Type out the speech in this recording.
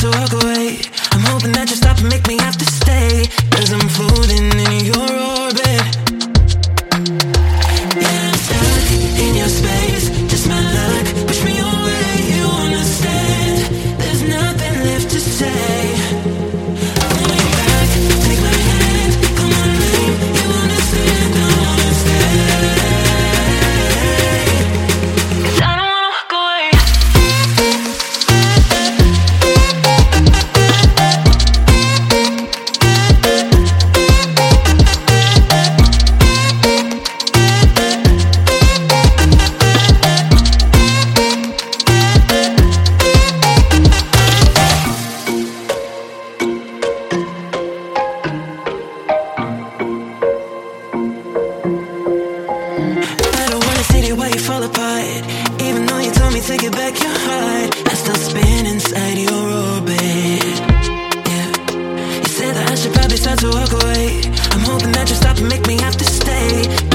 to walk away. I'm hoping that you stop and make me have to stay, 'cause I'm floating in your orbit. Yeah, I'm stuck in your space, just my luck, push me away, you understand. There's nothing left to say. Pull me back, take my hand, come on, babe, you understand, I wanna stay. 'Cause I don't wanna walk away. I don't wanna see the way you fall apart. Even though you told me to get back your heart, I still spin inside your orbit. Yeah, you said that I should probably start to walk away. I'm hoping that you stop and make me have to stay.